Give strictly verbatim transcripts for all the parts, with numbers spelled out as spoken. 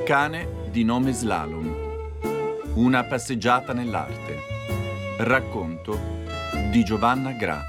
cane di nome Slalom. Una passeggiata nell'arte. Racconto di Giovanna Gra.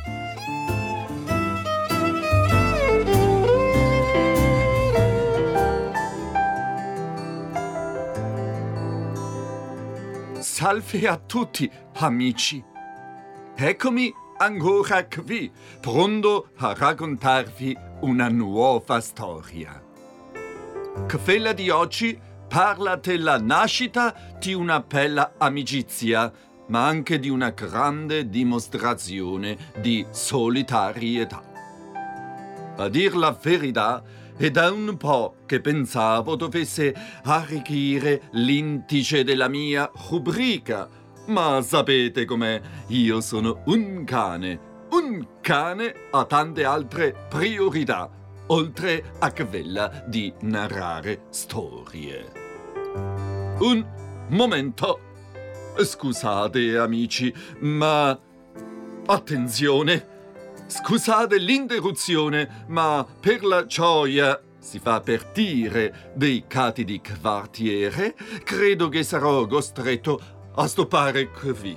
Salve a tutti, amici. Eccomi ancora qui, pronto a raccontarvi una nuova storia. Quella di oggi parla della nascita di una bella amicizia, ma anche di una grande dimostrazione di solidarietà. A dir la verità, è da un po' che pensavo dovesse arricchire l'indice della mia rubrica, ma sapete com'è, io sono un cane. Un cane ha tante altre priorità, oltre a quella di narrare storie. Un momento. Scusate, amici, ma... Attenzione! Scusate l'interruzione, ma per la gioia, si fa per dire, dei cati di quartiere, credo che sarò costretto a stoppare qui.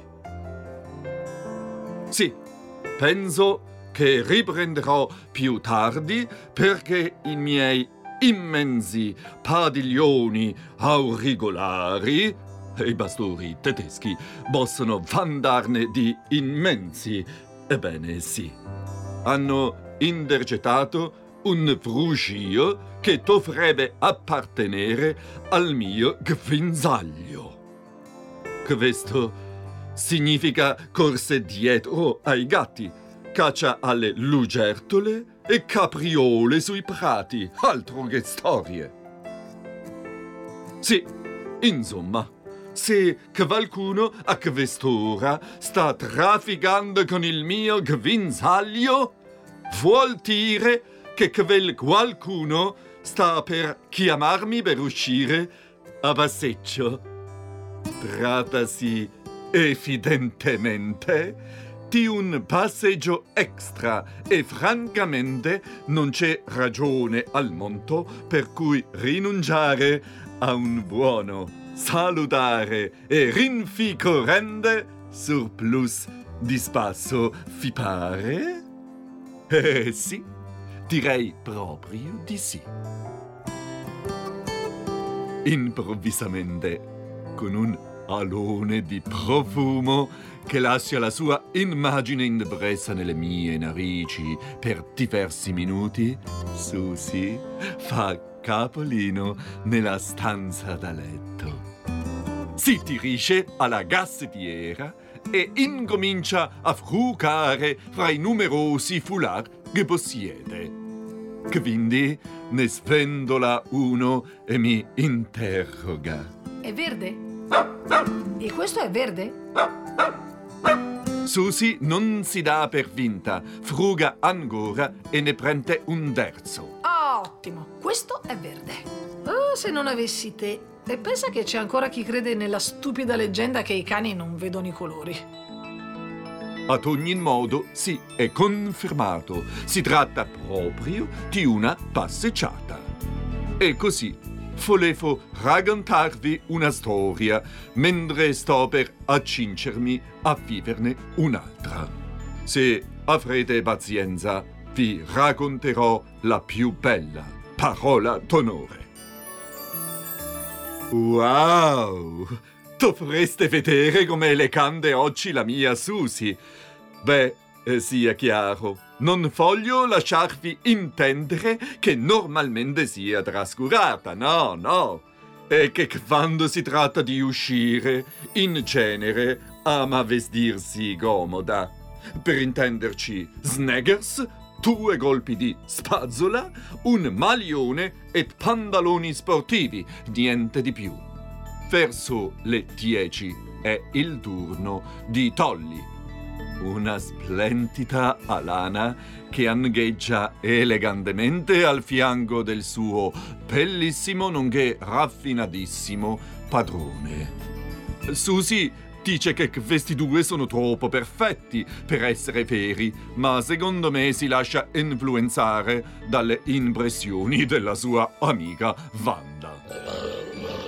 Sì, penso che riprenderò più tardi perché i miei immensi padiglioni auricolari e i pastori tedeschi possono vantarne di immensi. Ebbene sì, hanno intercettato un fruscio che dovrebbe appartenere al mio guinzaglio. Questo significa corse dietro ai gatti, caccia alle lucertole e capriole sui prati, altro che storie. Sì, insomma, se qualcuno a quest'ora sta trafficando con il mio guinzaglio, vuol dire che quel qualcuno sta per chiamarmi per uscire a passeggio. Trattasi evidentemente di un passeggio extra e francamente non c'è ragione al mondo per cui rinunciare a un buono, salutare e rinfigurante surplus di spasso, vi pare? Eh sì, direi proprio di sì. Improvvisamente, con un alone di profumo che lascia la sua immagine impressa nelle mie narici per diversi minuti, Susi fa capolino nella stanza da letto. Si dirige alla gazzetiera e incomincia a frugare fra i numerosi foulard che possiede. Quindi ne sventola uno e mi interroga. È verde? E questo è verde? Susi non si dà per vinta, fruga ancora e ne prende un terzo. Oh, ottimo, questo è verde. Oh, se non avessi te. E pensa che c'è ancora chi crede nella stupida leggenda che i cani non vedono i colori. Ad ogni modo, sì, è confermato. Si tratta proprio di una passeggiata. E così volevo raccontarvi una storia mentre sto per accingermi a viverne un'altra. Se avrete pazienza, vi racconterò la più bella, parola d'onore. Wow! Dovreste vedere com'è elegante oggi la mia Susi. Beh, eh, sia chiaro, non voglio lasciarvi intendere che normalmente sia trascurata, no, no. E che quando si tratta di uscire, in genere ama vestirsi comoda. Per intenderci, Sneakers, due colpi di spazzola, un maglione e pantaloni sportivi, niente di più. Verso le dieci è il turno di Tolly, una splendida alana che angheggia elegantemente al fianco del suo bellissimo nonché raffinatissimo padrone. Susi dice che questi due sono troppo perfetti per essere veri, ma secondo me si lascia influenzare dalle impressioni della sua amica Wanda.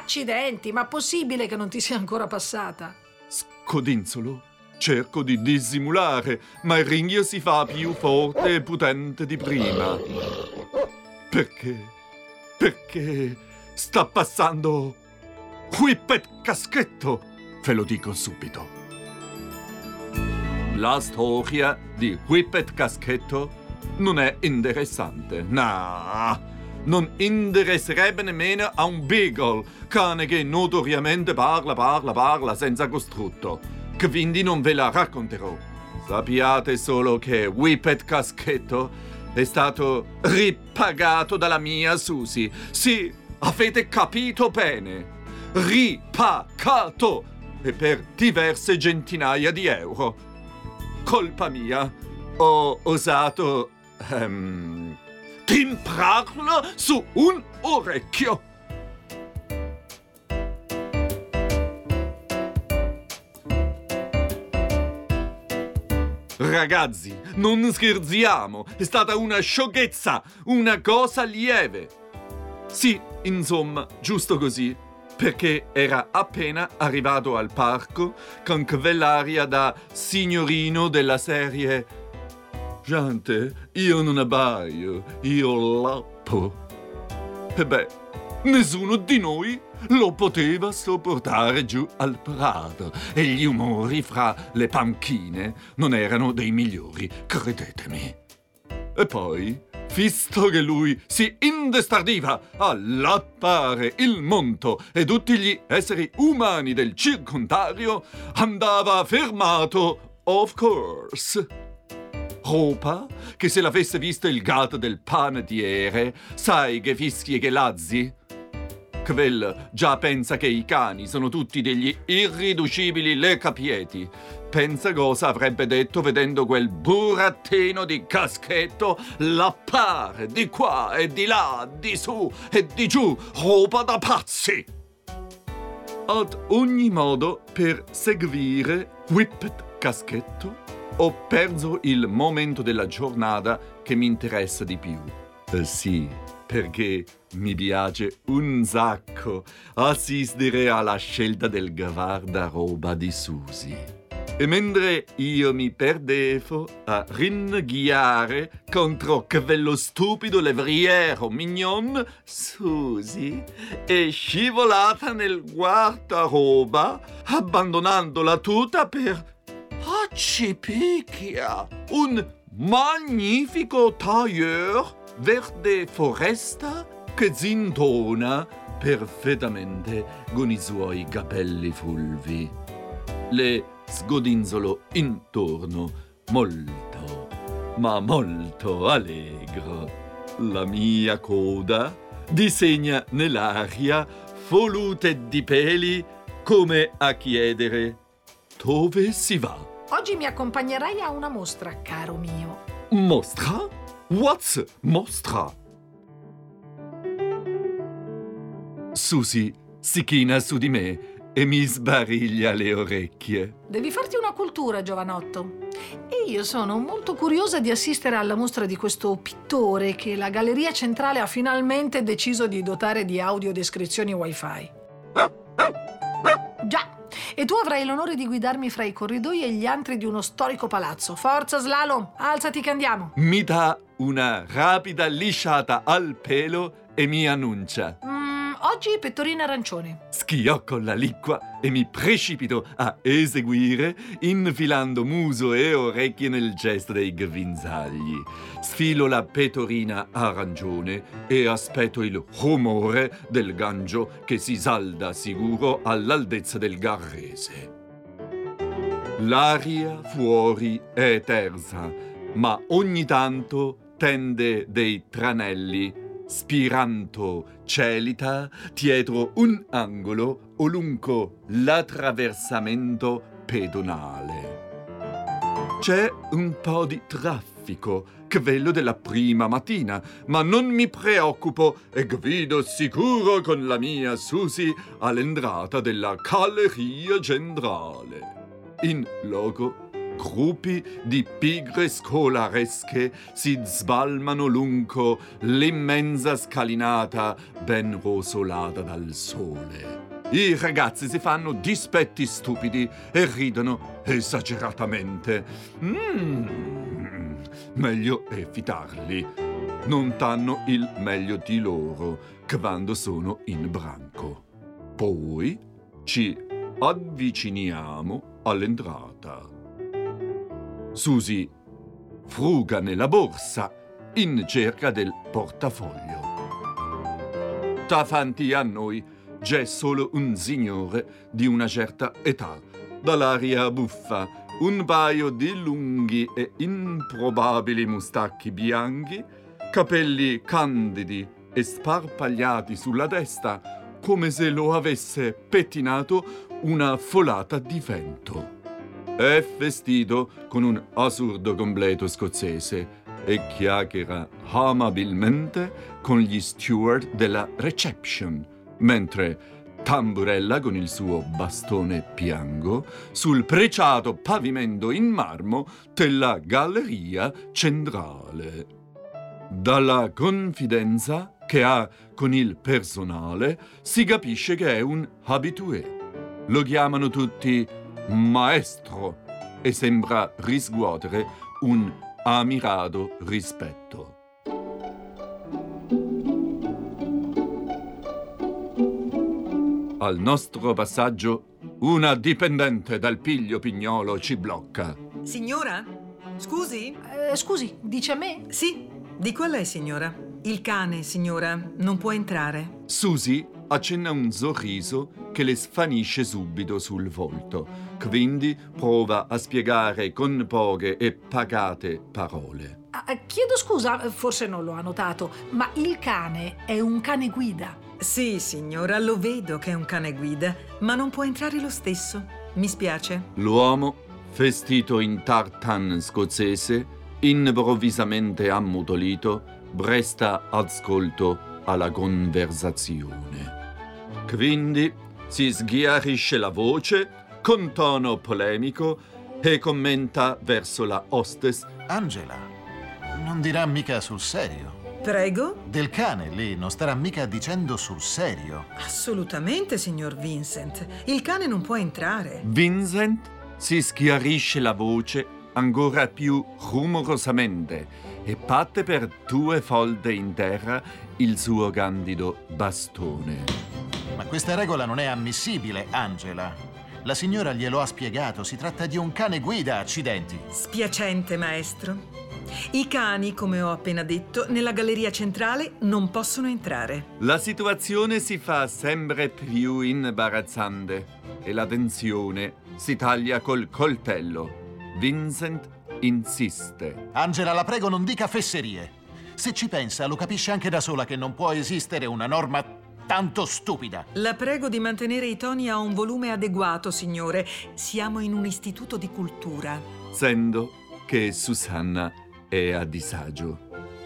Accidenti, ma possibile che non ti sia ancora passata? Scodinzolo, cerco di dissimulare, ma il ringhio si fa più forte e potente di prima. Perché? Perché sta passando Whippet Caschetto, ve lo dico subito. La storia di Whippet Caschetto non è interessante, no. Non interesserebbe nemmeno a un beagle, cane che notoriamente parla, parla, parla senza costrutto. Quindi non ve la racconterò. Sappiate solo che Whippet Caschetto è stato ripagato dalla mia Susie. Sì, avete capito bene. Ripagato! E per diverse centinaia di euro. Colpa mia. Ho osato... Um, timbrarlo su un orecchio. Ragazzi, non scherziamo, è stata una sciocchezza, una cosa lieve. Sì, insomma, giusto così, perché era appena arrivato al parco con quell'aria da signorino della serie Gente, io non abbaio, io lappo. E beh, nessuno di noi lo poteva sopportare giù al prato e gli umori fra le panchine non erano dei migliori, credetemi. E poi, visto che lui si indestardiva a lappare il monto e tutti gli esseri umani del circondario, andava fermato, of course. Roba che se l'avesse visto il gatto del panettiere, sai che fischi e che lazzi? Quel già pensa che i cani sono tutti degli irriducibili leccapiedi. Pensa cosa avrebbe detto vedendo quel burattino di Caschetto lappare di qua e di là, di su e di giù, roba da pazzi! Ad ogni modo, per seguire Whippet Caschetto, ho perso il momento della giornata che mi interessa di più. Eh sì, perché mi piace un sacco assistere alla scelta del guardaroba di Susie. E mentre io mi perdevo a ringhiare contro quello stupido levriero mignon, Susie è scivolata nel guardaroba, abbandonando la tuta per... Accipicchia! Un magnifico tailleur verde foresta che zintona perfettamente con i suoi capelli fulvi. Le sgodinzolo intorno molto, ma molto allegro. La mia coda disegna nell'aria volute di peli come a chiedere dove si va. Oggi mi accompagnerai a una mostra, caro mio. Mostra? What's mostra? Susie si china su di me e mi sbariglia le orecchie. Devi farti una cultura, giovanotto. E io sono molto curiosa di assistere alla mostra di questo pittore che la Galleria Centrale ha finalmente deciso di dotare di audiodescrizioni Wi-Fi. Già! E tu avrai l'onore di guidarmi fra i corridoi e gli antri di uno storico palazzo. Forza, Slalom, alzati che andiamo. Mi dà una rapida lisciata al pelo e mi annuncia. Mm, oggi pettorina arancione. Schiocco la liqua e mi precipito a eseguire, infilando muso e orecchie nel gesto dei guinzagli. Sfilo la pettorina arancione e aspetto il rumore del gancio che si salda sicuro all'altezza del garrese. L'aria fuori è tersa, ma ogni tanto tende dei tranelli, spiranto celita dietro un angolo o lungo l'attraversamento pedonale. C'è un po' di traffico, quello della prima mattina, ma non mi preoccupo e guido sicuro con la mia Susie all'entrata della Galleria Centrale. In loco gruppi di pigre scolaresche si sbalmano lungo l'immensa scalinata ben rosolata dal sole. I ragazzi si fanno dispetti stupidi e ridono esageratamente. Mm, meglio evitarli. Non danno il meglio di loro quando sono in branco. Poi ci avviciniamo all'entrata. Susie fruga nella borsa in cerca del portafoglio. Davanti a noi c'è solo un signore di una certa età, dall'aria buffa, un paio di lunghi e improbabili mustacchi bianchi, capelli candidi e sparpagliati sulla testa, come se lo avesse pettinato una folata di vento. È vestito con un assurdo completo scozzese e chiacchiera amabilmente con gli steward della reception, mentre tamburella con il suo bastone piango sul preciato pavimento in marmo della galleria centrale. Dalla confidenza che ha con il personale si capisce che è un habitué. Lo chiamano tutti maestro e sembra riscuotere un ammirato rispetto. Al nostro passaggio, una dipendente dal Piglio Pignolo ci blocca. Signora? Scusi? Eh, scusi, dice a me? Sì, dico a lei, signora. Il cane, signora, non può entrare. Susie accenna un sorriso che le svanisce subito sul volto, quindi prova a spiegare con poche e pacate parole. Ah, chiedo scusa, forse non lo ha notato, ma il cane è un cane guida. Sì, signora, lo vedo che è un cane guida, ma non può entrare lo stesso. Mi spiace. L'uomo, vestito in tartan scozzese, improvvisamente ammutolito, presta ascolto alla conversazione. Quindi si schiarisce la voce con tono polemico e commenta verso la hostess: Angela, non dirà mica sul serio? Prego? Del cane lì non starà mica dicendo sul serio? Assolutamente, signor Vincent. Il cane non può entrare. Vincent si schiarisce la voce ancora più rumorosamente e batte per due volte in terra il suo candido bastone. Ma questa regola non è ammissibile, Angela. La signora glielo ha spiegato, si tratta di un cane guida, accidenti. Spiacente, maestro. I cani, come ho appena detto, nella galleria centrale non possono entrare. La situazione si fa sempre più imbarazzante e la tensione si taglia col coltello. Vincent insiste. Angela, la prego, non dica fesserie. Se ci pensa, lo capisce anche da sola che non può esistere una norma tanto stupida. La prego di mantenere i toni a un volume adeguato, signore. Siamo in un istituto di cultura. Sento che Susanna è a disagio.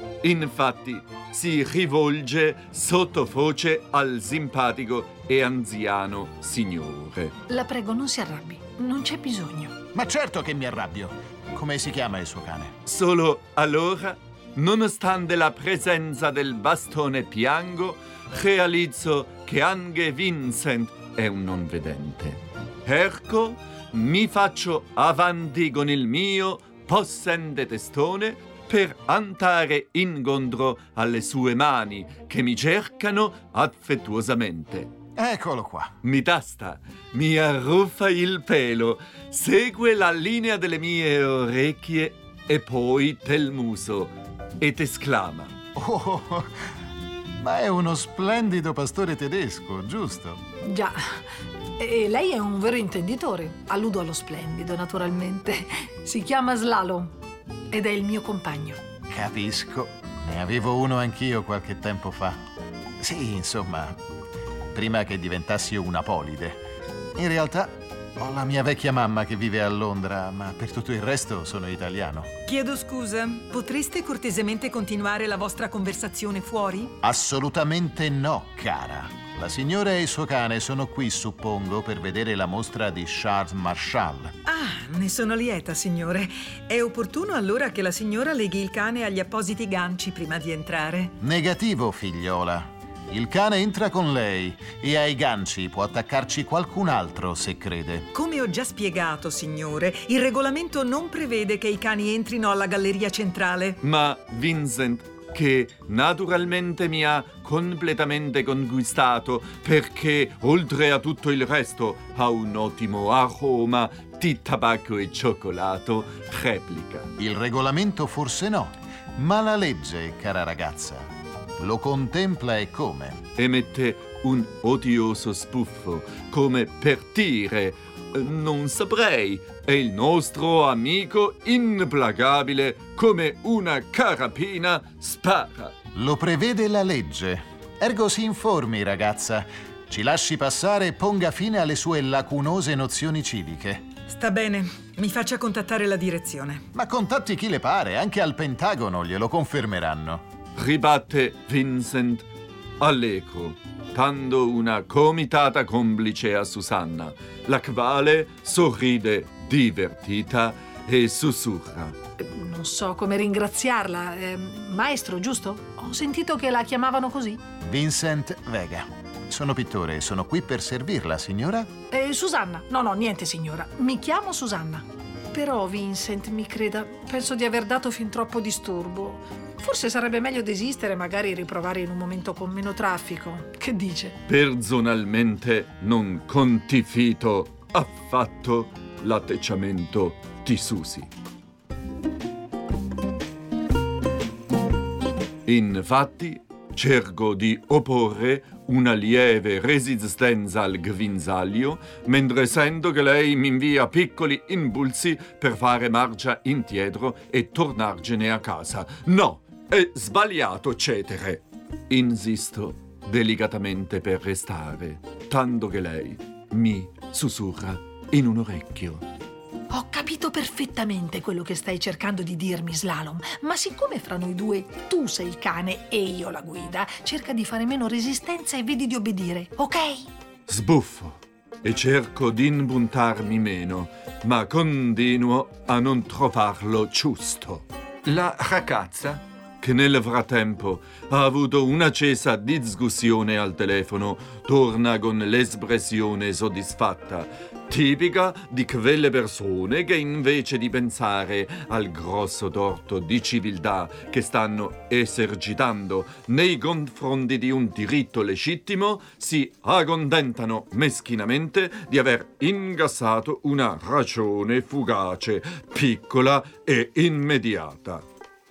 Infatti si rivolge sottovoce al simpatico e anziano signore. La prego, non si arrabbi, non c'è bisogno. Ma certo che mi arrabbio. Come si chiama il suo cane? Solo allora, nonostante la presenza del bastone piango, realizzo che anche Vincent è un non vedente. Ecco, mi faccio avanti con il mio possente testone per andare incontro alle sue mani che mi cercano affettuosamente. Eccolo qua. Mi tasta, mi arruffa il pelo, segue la linea delle mie orecchie e poi del muso ed esclama: Oh, ma è uno splendido pastore tedesco, giusto? Già, e lei è un vero intenditore. Alludo allo splendido, naturalmente. Si chiama Slalom ed è il mio compagno. Capisco. Ne avevo uno anch'io qualche tempo fa. Sì, insomma, prima che diventassi una polide. In realtà Ho la mia vecchia mamma che vive a Londra, ma per tutto il resto sono italiano. Chiedo scusa, potreste cortesemente continuare la vostra conversazione fuori? Assolutamente no, cara. La signora e il suo cane sono qui, suppongo, per vedere la mostra di Charles Marchal. Ah, ne sono lieta, signore. È opportuno allora che la signora leghi il cane agli appositi ganci prima di entrare? Negativo, figliola. Il cane entra con lei e ai ganci può attaccarci qualcun altro se crede. Come ho già spiegato, signore, il regolamento non prevede che i cani entrino alla galleria centrale. Ma Vincent, che naturalmente mi ha completamente conquistato perché, oltre a tutto il resto, ha un ottimo aroma di tabacco e cioccolato, replica. Il regolamento forse no, ma la legge, cara ragazza, lo contempla e come? Emette un odioso sbuffo, come per dire: non saprei, è il nostro amico implacabile, come una carapina spara. Lo prevede la legge. Ergo si informi, ragazza. Ci lasci passare e ponga fine alle sue lacunose nozioni civiche. Sta bene, mi faccia contattare la direzione. Ma contatti chi le pare, anche al Pentagono glielo confermeranno. Ribatte Vincent allegro, dando una comitata complice a Susanna, la quale sorride divertita e sussurra: Non so come ringraziarla. Eh, maestro, giusto? Ho sentito che la chiamavano così. Vincent Vega. Sono pittore e sono qui per servirla, signora. Eh, Susanna. No, no, niente, signora. Mi chiamo Susanna. Però, Vincent, mi creda, penso di aver dato fin troppo disturbo. Forse sarebbe meglio desistere, magari riprovare in un momento con meno traffico. Che dice? Personalmente non condivido affatto l'atteggiamento di Susi. Infatti, cerco di opporre una lieve resistenza al guinzaglio, mentre sento che lei mi invia piccoli impulsi per fare marcia indietro e tornarcene a casa. No, è sbagliato cedere. Insisto delicatamente per restare, tanto che lei mi sussurra in un orecchio: Ho capito perfettamente quello che stai cercando di dirmi, Slalom, ma siccome fra noi due tu sei il cane e io la guida, cerca di fare meno resistenza e vedi di obbedire, ok? Sbuffo e cerco di impuntarmi meno, ma continuo a non trovarlo giusto. La ragazza, che nel frattempo ha avuto un'accesa discussione al telefono, torna con l'espressione soddisfatta, tipica di quelle persone che invece di pensare al grosso torto di civiltà che stanno esercitando nei confronti di un diritto legittimo, si accontentano meschinamente di aver incassato una ragione fugace, piccola e immediata.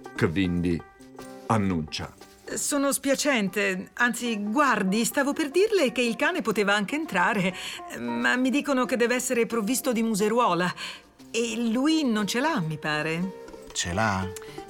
Quindi annuncia: Sono spiacente, anzi, guardi, stavo per dirle che il cane poteva anche entrare, ma mi dicono che deve essere provvisto di museruola e lui non ce l'ha, mi pare. Ce l'ha?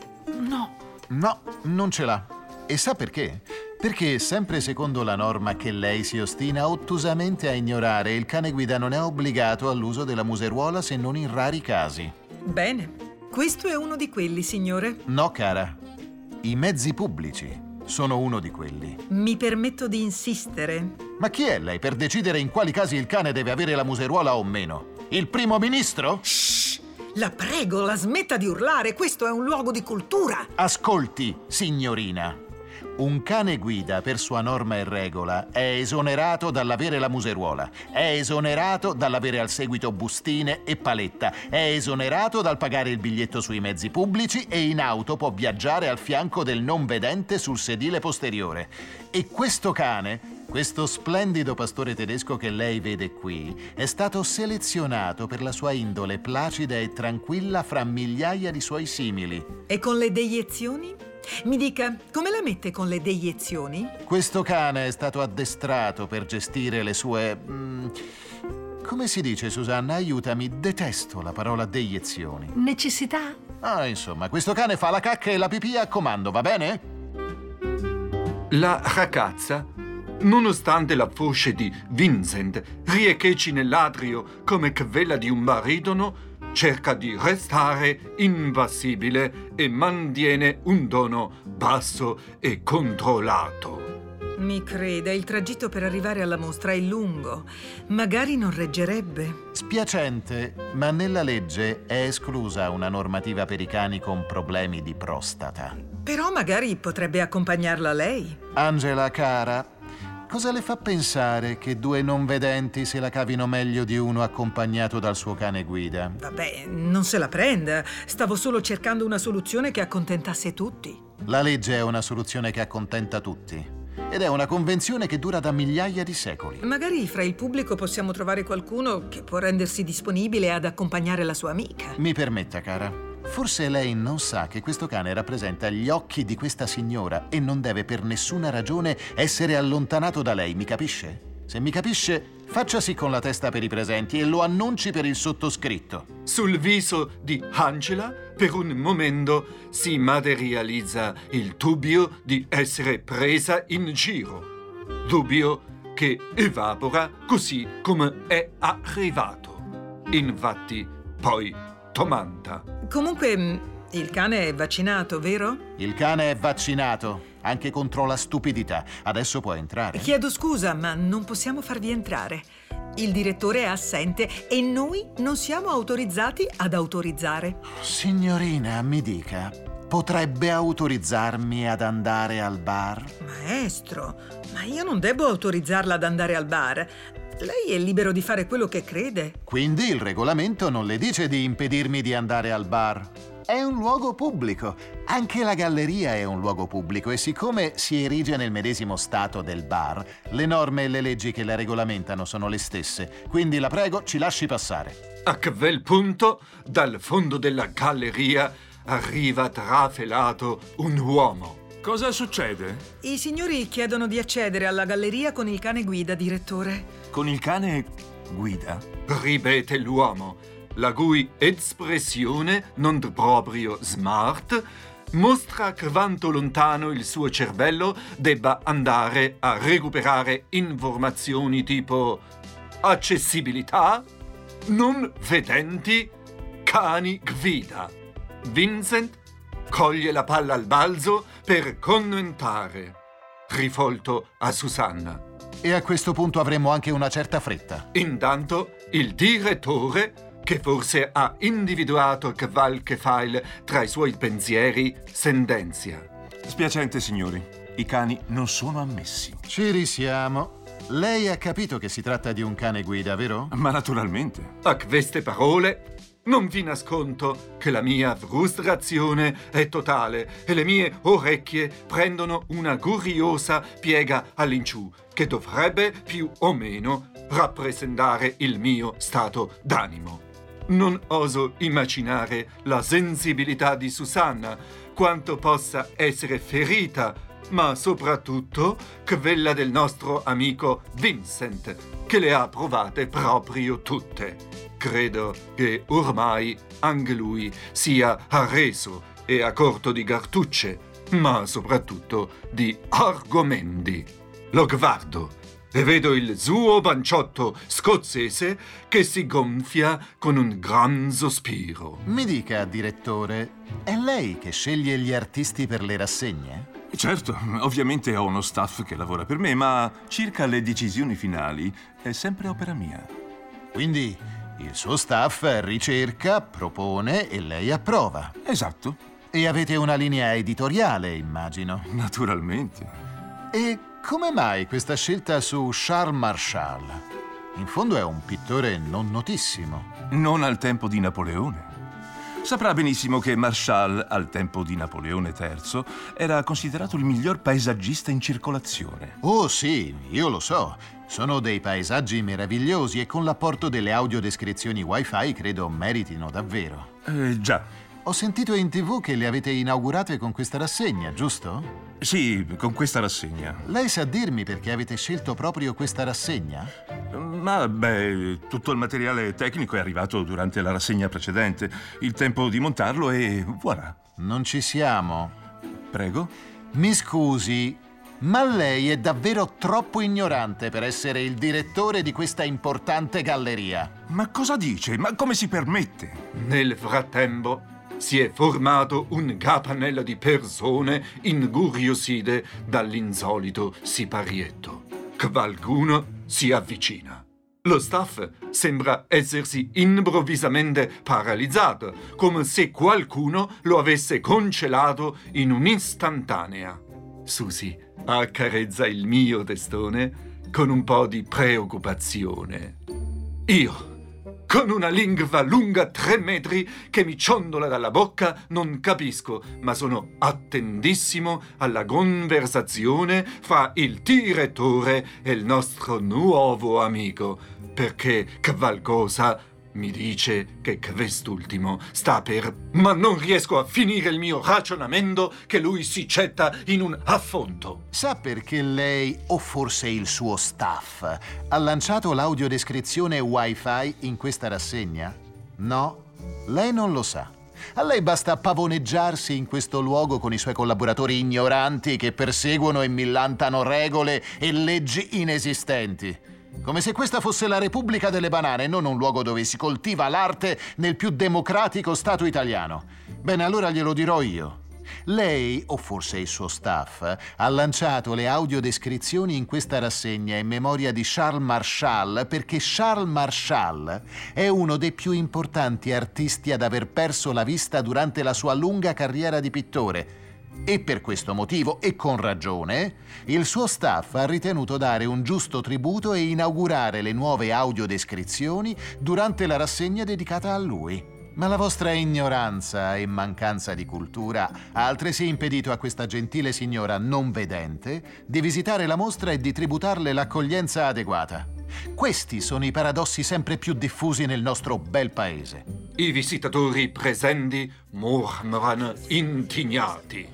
No. No, non ce l'ha. E sa perché? Perché, sempre secondo la norma che lei si ostina ottusamente a ignorare, il cane guida non è obbligato all'uso della museruola se non in rari casi. Bene, questo è uno di quelli, signore. No, cara. I mezzi pubblici sono uno di quelli. Mi permetto di insistere. Ma chi è lei per decidere in quali casi il cane deve avere la museruola o meno? Il primo ministro? Shh! La prego, la smetta di urlare, questo è un luogo di cultura. Ascolti, signorina. Un cane guida, per sua norma e regola, è esonerato dall'avere la museruola, è esonerato dall'avere al seguito bustine e paletta, è esonerato dal pagare il biglietto sui mezzi pubblici e in auto può viaggiare al fianco del non vedente sul sedile posteriore. E questo cane, questo splendido pastore tedesco che lei vede qui, è stato selezionato per la sua indole placida e tranquilla fra migliaia di suoi simili. E con le deiezioni? Mi dica, come la mette con le deiezioni? Questo cane è stato addestrato per gestire le sue... Mm, come si dice, Susanna? Aiutami, detesto la parola deiezioni. Necessità? Ah, insomma, questo cane fa la cacca e la pipì a comando, va bene? La ragazza Nonostante la voce di Vincent riecheggi nell'atrio come quella di un baridono, cerca di restare invisibile e mantiene un tono basso e controllato. Mi creda, il tragitto per arrivare alla mostra è lungo. Magari non reggerebbe. Spiacente, ma nella legge è esclusa una normativa per i cani con problemi di prostata. Però magari potrebbe accompagnarla lei. Angela, cara, cosa le fa pensare che due non vedenti se la cavino meglio di uno accompagnato dal suo cane guida? Vabbè, non se la prenda. Stavo solo cercando una soluzione che accontentasse tutti. La legge è una soluzione che accontenta tutti. Ed è una convenzione che dura da migliaia di secoli. Magari fra il pubblico possiamo trovare qualcuno che può rendersi disponibile ad accompagnare la sua amica. Mi permetta, cara. Forse lei non sa che questo cane rappresenta gli occhi di questa signora e non deve per nessuna ragione essere allontanato da lei, mi capisce? Se mi capisce, faccia sì con la testa per i presenti e lo annunci per il sottoscritto. Sul viso di Angela, per un momento, si materializza il dubbio di essere presa in giro. Dubbio che evapora così come è arrivato. Infatti, poi domanda. Comunque, il cane è vaccinato, vero? Il cane è vaccinato, anche contro la stupidità. Adesso può entrare. Chiedo scusa, ma non possiamo farvi entrare. Il direttore è assente e noi non siamo autorizzati ad autorizzare. Signorina, mi dica, potrebbe autorizzarmi ad andare al bar? Maestro, ma io non devo autorizzarla ad andare al bar. Lei è libero di fare quello che crede. Quindi il regolamento non le dice di impedirmi di andare al bar? È un luogo pubblico. Anche la galleria è un luogo pubblico e siccome si erige nel medesimo stato del bar, le norme e le leggi che la regolamentano sono le stesse. Quindi la prego, ci lasci passare. A quel punto, dal fondo della galleria, arriva trafelato un uomo. Cosa succede? I signori chiedono di accedere alla galleria con il cane guida, direttore. Con il cane guida? Ripete l'uomo, la cui espressione, non proprio smart, mostra quanto lontano il suo cervello debba andare a recuperare informazioni tipo accessibilità, non vedenti, cani guida. Vincent coglie la palla al balzo per commentare, rivolto a Susanna. E a questo punto avremo anche una certa fretta. Intanto il direttore, che forse ha individuato qualche file tra i suoi pensieri, sentenzia. Spiacente, signori. I cani non sono ammessi. Ci risiamo. Lei ha capito che si tratta di un cane guida, vero? Ma naturalmente. A queste parole non vi nascondo che la mia frustrazione è totale e le mie orecchie prendono una curiosa piega all'inciù che dovrebbe più o meno rappresentare il mio stato d'animo. Non oso immaginare la sensibilità di Susanna, quanto possa essere ferita, ma soprattutto quella del nostro amico Vincent, che le ha provate proprio tutte. Credo che ormai anche lui sia arreso e a corto di cartucce, ma soprattutto di argomenti. Lo guardo e vedo il suo panciotto scozzese che si gonfia con un gran sospiro. Mi dica, direttore, è lei che sceglie gli artisti per le rassegne? Certo, ovviamente ho uno staff che lavora per me, ma circa le decisioni finali è sempre opera mia. Quindi il suo staff ricerca, propone e lei approva. Esatto. E avete una linea editoriale, immagino. Naturalmente. E come mai questa scelta su Charles Marchal? In fondo è un pittore non notissimo. Non al tempo di Napoleone. Saprà benissimo che Marchal, al tempo di Napoleone terzo, era considerato il miglior paesaggista in circolazione. Oh sì, io lo so. Sono dei paesaggi meravigliosi e con l'apporto delle audiodescrizioni Wi-Fi credo meritino davvero. Eh, già. Ho sentito in tv che le avete inaugurate con questa rassegna, giusto? Sì, con questa rassegna. Lei sa dirmi perché avete scelto proprio questa rassegna? Ma, beh, tutto il materiale tecnico è arrivato durante la rassegna precedente. Il tempo di montarlo e voilà. Non ci siamo. Prego? Mi scusi, Ma lei è davvero troppo ignorante per essere il direttore di questa importante galleria. Ma cosa dice? Ma come si permette? Nel frattempo si è formato un capannello di persone incuriosite dall'insolito siparietto. Qualcuno si avvicina. Lo staff sembra essersi improvvisamente paralizzato, come se qualcuno lo avesse congelato in un'istantanea. Susie accarezza il mio testone con un po' di preoccupazione. Io, con una lingua lunga tre metri che mi ciondola dalla bocca, non capisco, ma sono attentissimo alla conversazione fra il direttore e il nostro nuovo amico, perché qualcosa mi dice che quest'ultimo sta per... Ma non riesco a finire il mio ragionamento che lui si getta in un affronto. Sa perché lei, o forse il suo staff, ha lanciato l'audiodescrizione Wi-Fi in questa rassegna? No, lei non lo sa. A lei basta pavoneggiarsi in questo luogo con i suoi collaboratori ignoranti che perseguono e millantano regole e leggi inesistenti. Come se questa fosse la Repubblica delle Banane e non un luogo dove si coltiva l'arte nel più democratico Stato italiano. Bene, allora glielo dirò io. Lei, o forse il suo staff, ha lanciato le audiodescrizioni in questa rassegna in memoria di Charles Marchal perché Charles Marchal è uno dei più importanti artisti ad aver perso la vista durante la sua lunga carriera di pittore. E per questo motivo, e con ragione, il suo staff ha ritenuto dare un giusto tributo e inaugurare le nuove audiodescrizioni durante la rassegna dedicata a lui. Ma la vostra ignoranza e mancanza di cultura ha altresì impedito a questa gentile signora non vedente di visitare la mostra e di tributarle l'accoglienza adeguata. Questi sono i paradossi sempre più diffusi nel nostro bel paese. I visitatori presenti mormorano indignati.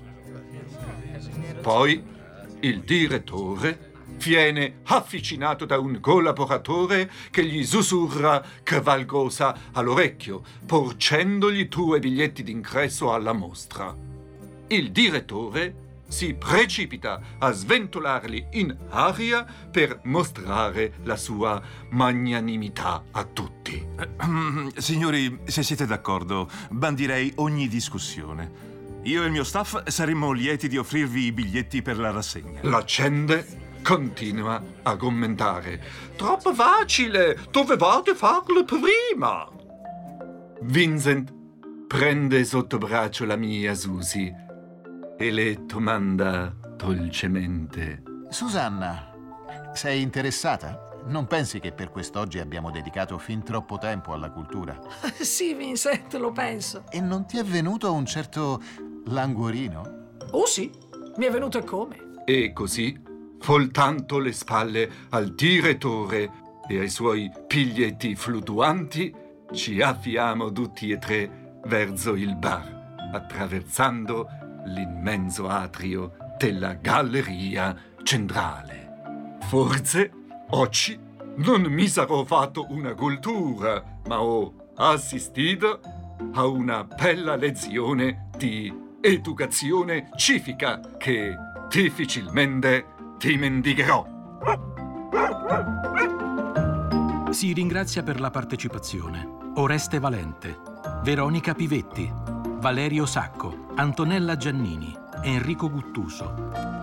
Poi il direttore viene avvicinato da un collaboratore che gli sussurra qualcosa all'orecchio, porgendogli due biglietti d'ingresso alla mostra. Il direttore si precipita a sventolarli in aria per mostrare la sua magnanimità a tutti. Signori, se siete d'accordo, bandirei ogni discussione. Io e il mio staff saremmo lieti di offrirvi i biglietti per la rassegna. La gente continua a commentare. Troppo facile! Dovevate farlo prima! Vincent prende sotto braccio la mia Susie e le domanda dolcemente. Susanna, sei interessata? Non pensi che per quest'oggi abbiamo dedicato fin troppo tempo alla cultura? Sì, Vincent, lo penso. E non ti è venuto un certo languorino? Oh sì, mi è venuto e come. E così, voltando le spalle al direttore e ai suoi biglietti fluttuanti, ci avviamo tutti e tre verso il bar, attraversando l'immenso atrio della galleria centrale. Forse oggi non mi sarò fatto una cultura, ma ho assistito a una bella lezione di educazione civica che difficilmente dimenticherò. Si ringrazia per la partecipazione Oreste Valente, Veronica Pivetti, Valerio Sacco, Antonella Giannini, Enrico Guttuso,